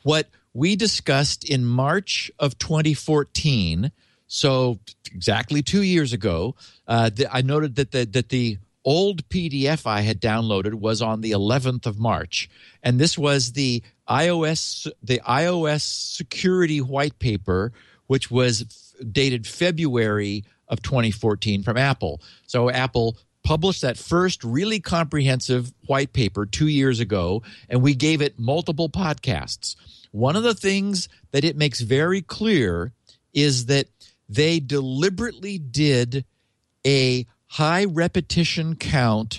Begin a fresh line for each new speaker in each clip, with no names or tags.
what we discussed in March of 2014, so exactly 2 years ago, I noted that the old PDF I had downloaded was on the 11th of March, and this was the iOS security white paper, which was dated February of 2014 from Apple. So Apple published that first really comprehensive white paper 2 years ago, and we gave it multiple podcasts. One of the things that it makes very clear is that they deliberately did a high repetition count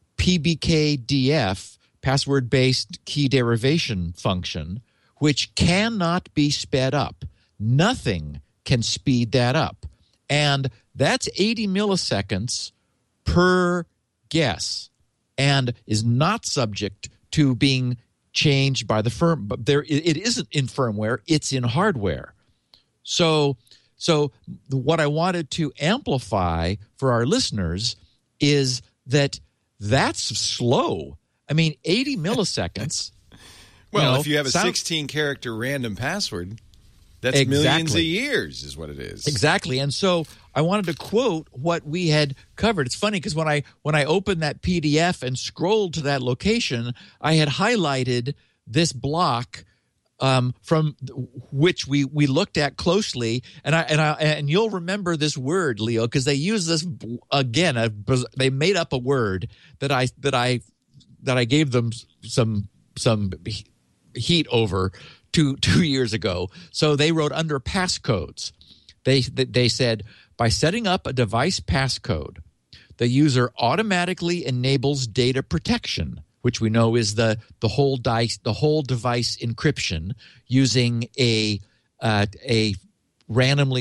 PBKDF, password-based key derivation function, which cannot be sped up. Nothing can speed that up. And that's 80 milliseconds per guess and is not subject to being changed by the firm. But it isn't in firmware, it's in hardware. So what I wanted to amplify for our listeners is that that's slow. I mean, 80 milliseconds.
Well, if you have a 16-character random password, that's millions of years is what it is.
Exactly. And so I wanted to quote what we had covered. It's funny because when I opened that PDF and scrolled to that location, I had highlighted this block from which we looked at closely, and you'll remember this word, Leo, because they use this again. They made up a word that I gave them some heat over two years ago. So they wrote under passcodes. They said, by setting up a device passcode, the user automatically enables data protection, which we know is the whole device encryption using a randomly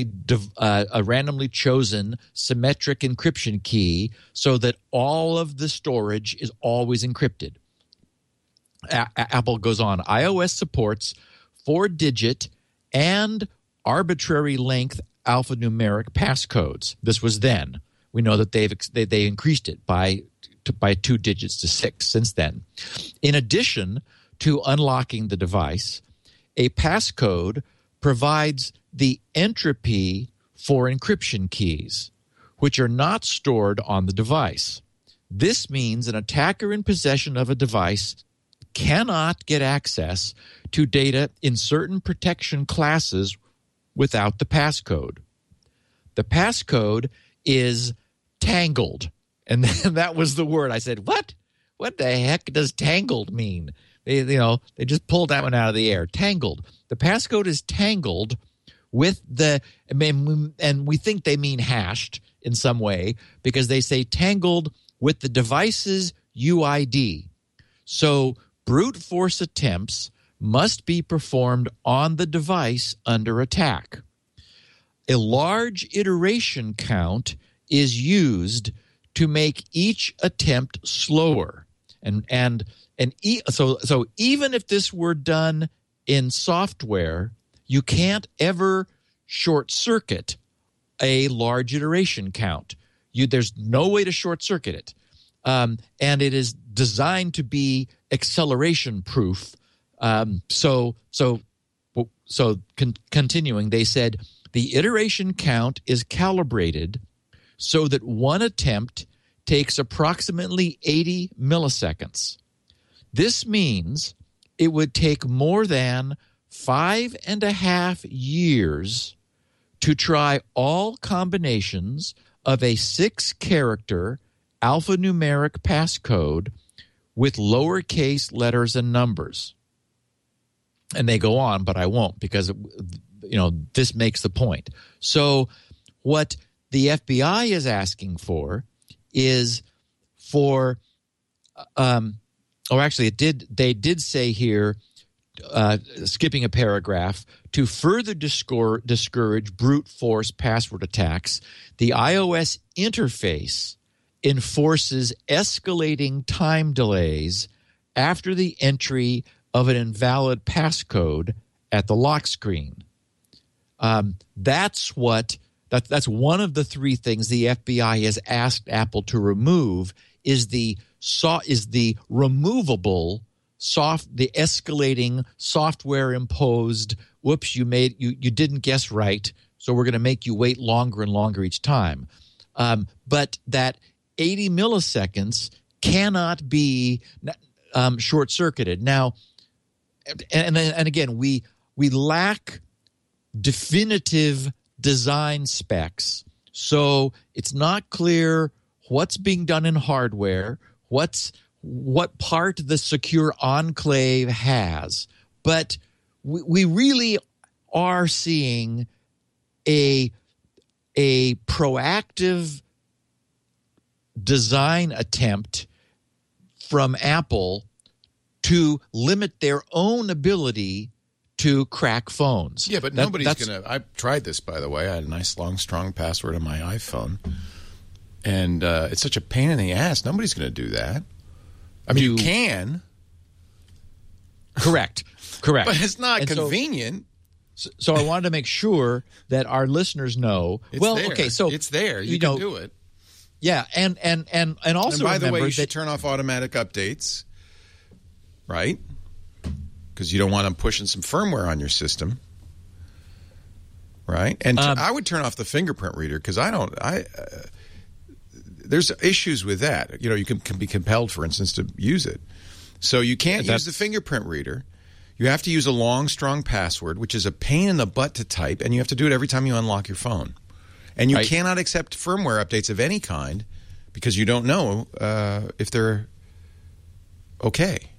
chosen symmetric encryption key, so that all of the storage is always encrypted. Apple goes on. iOS supports 4-digit and arbitrary length alphanumeric passcodes. This was then. We know that they increased it by 2 digits to 6 since then. In addition to unlocking the device, a passcode provides the entropy for encryption keys, which are not stored on the device. This means an attacker in possession of a device cannot get access to data in certain protection classes without the passcode. The passcode is tangled. And then that was the word. I said, what? What the heck does tangled mean? They just pulled that one out of the air. Tangled. The passcode is tangled with and we think they mean hashed in some way, because they say tangled with the device's UID. So brute force attempts must be performed on the device under attack. A large iteration count is used to make each attempt slower, so even if this were done in software, you can't ever short circuit a large iteration count. There's no way to short circuit it, and it is designed to be acceleration proof. Continuing, they said the iteration count is calibrated so that one attempt takes approximately 80 milliseconds. This means it would take more than 5.5 years to try all combinations of a 6-character alphanumeric passcode with lowercase letters and numbers. And they go on, but I won't, because this makes the point. So what the FBI is asking for is for they did say here, skipping a paragraph, to further discourage brute force password attacks, the iOS interface enforces escalating time delays after the entry of an invalid passcode at the lock screen. That's one of the 3 things the FBI has asked Apple to remove is the removable escalating software imposed, whoops, you didn't guess right, so we're going to make you wait longer and longer each time. But that 80 milliseconds cannot be short-circuited. Now, and again, we lack definitive design specs, so it's not clear what's being done in hardware, what part the secure enclave has. But we really are seeing a proactive design attempt from Apple to limit their own ability to crack phones.
Yeah, but nobody's going to – I tried this, by the way. I had a nice, long, strong password on my iPhone. And it's such a pain in the ass. Nobody's going to do that. I mean, you can.
Correct.
But it's not convenient.
So I wanted to make sure that our listeners know.
It's there. You can do it.
Yeah, and also,
and by the way, you should turn off automatic updates, right? Because you don't want them pushing some firmware on your system, right? And I would turn off the fingerprint reader because there's issues with that. You can be compelled, for instance, to use it. So you can't use the fingerprint reader. You have to use a long, strong password, which is a pain in the butt to type, and you have to do it every time you unlock your phone. And you cannot accept firmware updates of any kind because you don't know if they're okay.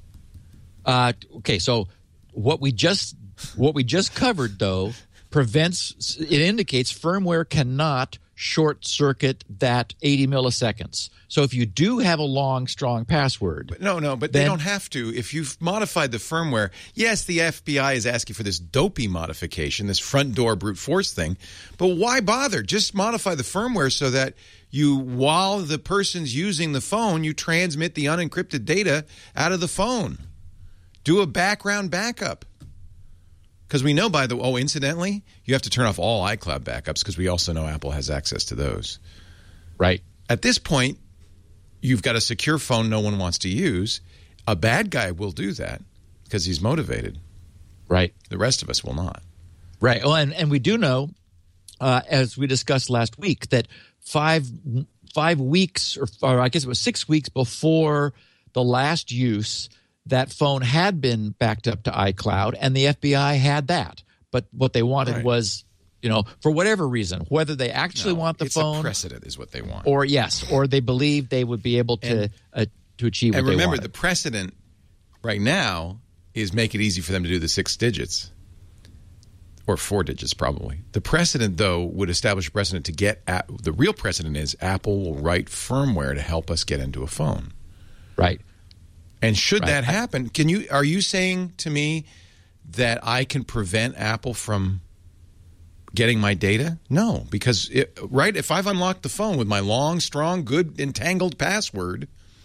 So what we just covered, though, indicates firmware cannot short circuit that 80 milliseconds. So if you do have a long, strong password,
but they don't have to. If you've modified the firmware, yes, the FBI is asking for this dopey modification, this front door brute force thing. But why bother? Just modify the firmware so that while the person's using the phone, you transmit the unencrypted data out of the phone. Do a background backup. Because we know, incidentally, you have to turn off all iCloud backups because we also know Apple has access to those.
Right.
At this point, you've got a secure phone no one wants to use. A bad guy will do that because he's motivated.
Right.
The rest of us will not.
Right. Well, and we do know, as we discussed last week, that 5 weeks, or I guess it was 6 weeks before the last use, that phone had been backed up to iCloud, and the FBI had that. But what they wanted was, for whatever reason, whether they actually want the phone.
It's a precedent is what they want.
Or they believe they would be able to achieve what they wanted.
And remember, the precedent right now is make it easy for them to do the 6 digits. Or 4 digits, probably. The precedent, though, would establish a precedent to get the real precedent is Apple will write firmware to help us get into a phone.
Right.
And should that happen, are you saying to me that I can prevent Apple from getting my data? No, because if I've unlocked the phone with my long, strong, good, entangled password,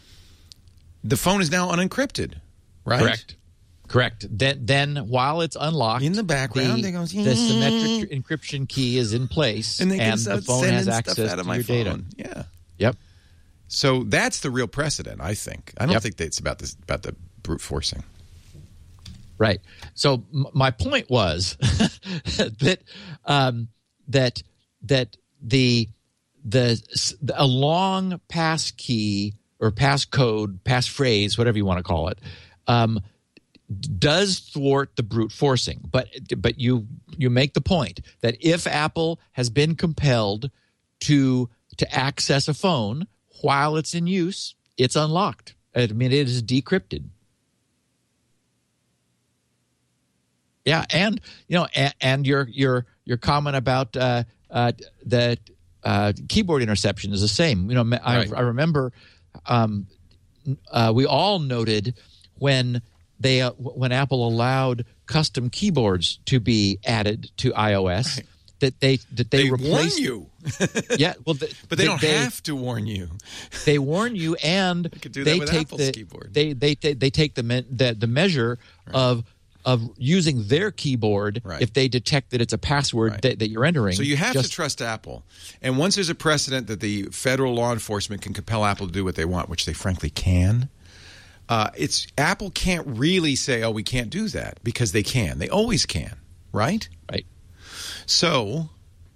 the phone is now unencrypted, right?
Correct. Then while it's unlocked,
in the background,
the symmetric encryption key is in place, and the phone has access to your data.
Yeah.
Yep.
So that's the real precedent, I think. I don't think that it's about the brute forcing.
Right. So my point was that a long pass key or passcode, passphrase, whatever you want to call it, does thwart the brute forcing. But you make the point that if Apple has been compelled to access a phone while it's in use, it's unlocked. I mean, it is decrypted. Yeah, and and your comment about the keyboard interception is the same. I remember we all noted when Apple allowed custom keyboards to be added to iOS. Right. That they replace
you.
Yeah, well,
but they don't have to warn you.
They warn you, and
they could do that with Apple's keyboard.
They take the measure of using their keyboard if they detect that it's a password that you're entering.
So you have to trust Apple. And once there's a precedent that the federal law enforcement can compel Apple to do what they want, which they frankly can, it's Apple can't really say, oh, we can't do that, because they can. They always can, right?
Right.
So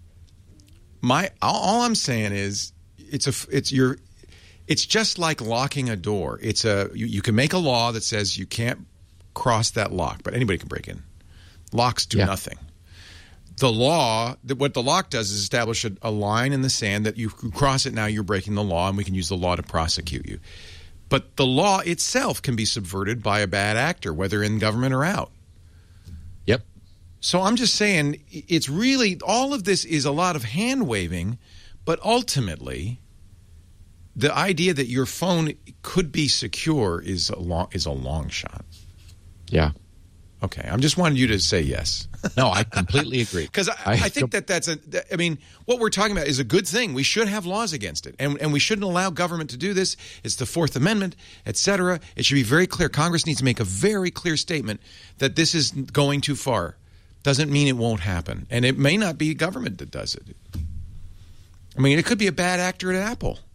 all I'm saying is it's just like locking a door. You can make a law that says you can't cross that lock, but anybody can break in. Locks do nothing. The law, what the lock does is establish a line in the sand that you cross it, now you're breaking the law, and we can use the law to prosecute you. But the law itself can be subverted by a bad actor, whether in government or out.
Yep.
So I'm just saying, it's really, all of this is a lot of hand-waving, but ultimately, the idea that your phone could be secure is a long shot.
Yeah.
Okay, I'm just wanting you to say yes.
No, I completely agree.
Because I think what we're talking about is a good thing. We should have laws against it, and we shouldn't allow government to do this. It's the Fourth Amendment, et cetera. It should be very clear. Congress needs to make a very clear statement that this is going too far. Doesn't mean it won't happen. And it may not be government that does it. I mean, it could be a bad actor at Apple.